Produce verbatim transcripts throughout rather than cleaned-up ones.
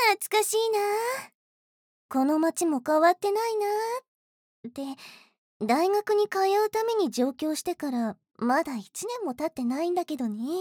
懐かしいな。この街も変わってないな。で、大学に通うために上京してからまだいちねんも経ってないんだけどね。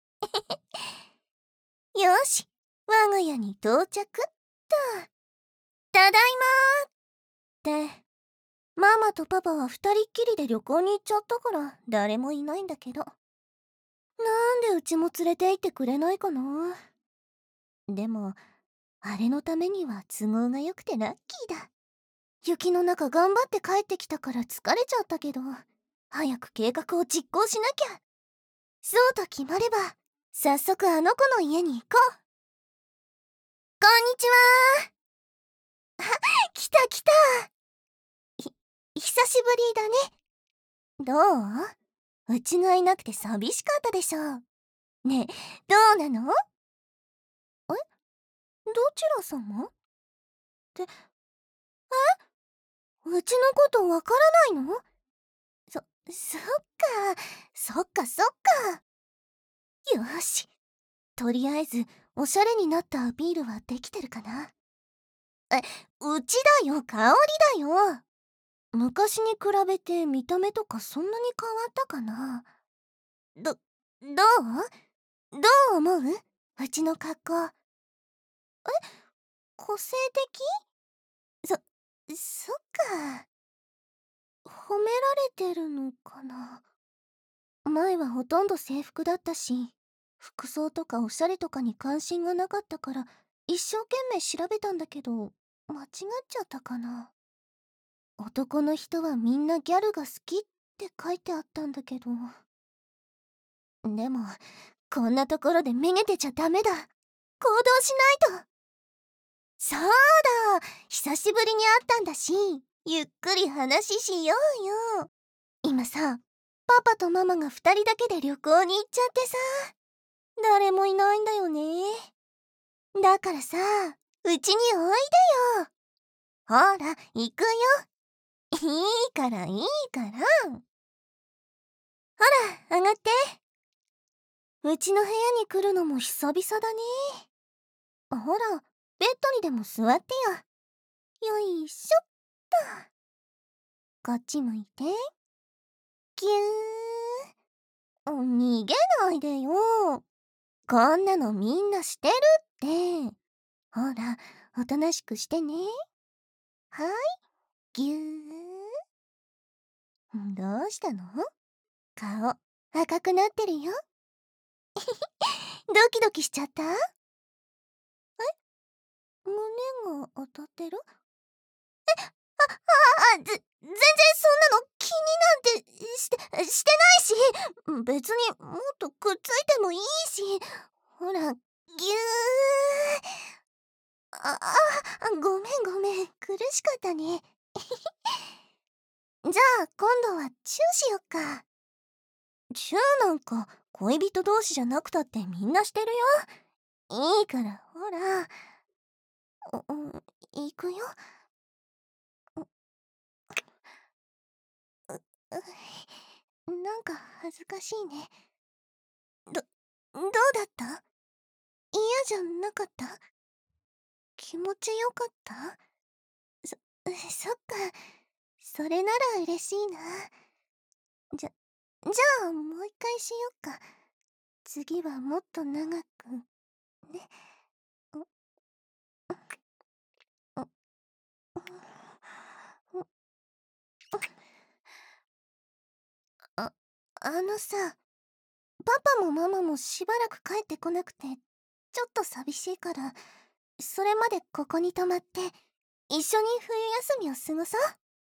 よし、我が家に到着っと。ただいまーって、ママとパパは二人っきりで旅行に行っちゃったから誰もいないんだけど。なんでうちも連れて行ってくれないかな。でも、あれのためには都合が良くてラッキーだ。雪の中頑張って帰ってきたから疲れちゃったけど、早く計画を実行しなきゃ。そうと決まれば、早速あの子の家に行こう。こんにちはー。あ、来た来た。ひ、久しぶりだね。どう？うちがいなくて寂しかったでしょ。ねえ、どうなの？え？どちら様？って、え？うちのことわからないの？そ、そっか、そっかそっか。よし。とりあえず、おしゃれになったアピールはできてるかな。え、うちだよ、香りだよ。昔に比べて見た目とかそんなに変わったかな。ど、どう？どう思う？うちの格好。え？個性的？そ、そっか。褒められてるのかな。前はほとんど制服だったし、服装とかおしゃれとかに関心がなかったから一生懸命調べたんだけど、間違っちゃったかな。男の人はみんなギャルが好きって書いてあったんだけど。でも、こんなところでめげてちゃダメだ。行動しないと。そうだ、久しぶりに会ったんだし、ゆっくり話しようよ。今さ、パパとママが二人だけで旅行に行っちゃってさ、誰もいないんだよね。だからさ、うちにおいでよ。ほら、行くよ。いいからいいから。ほら、上がって。うちの部屋に来るのも久々だね。ほら、ベッドにでも座ってよ。よいしょっと。こっち向いて。ぎゅー。逃げないでよ。こんなのみんなしてるって。ほら、おとなしくしてね。はい、ぎゅー。どうしたの？顔、赤くなってるよ。ドキドキしちゃった？え？胸が当たってる？え？あ、あ、あ、ぜ、全然そんなの気になんてして、してないし、別にもっとくっついてもいいし、ほら、ぎゅー。あ、あ、ごめんごめん、苦しかったね。じゃあ今度はチューしよっか。チューなんか恋人同士じゃなくたってみんなしてるよ。いいからほら。うん、行くよ。う、なんか恥ずかしいね。ど、どうだった？嫌じゃなかった？気持ちよかった？そ、そっか。それなら嬉しいな。じゃ、じゃあもう一回しよっか。次はもっと長く。ね。あ、あのさ、パパもママもしばらく帰ってこなくて、ちょっと寂しいから、それまでここに泊まって、一緒に冬休みを過ごそう。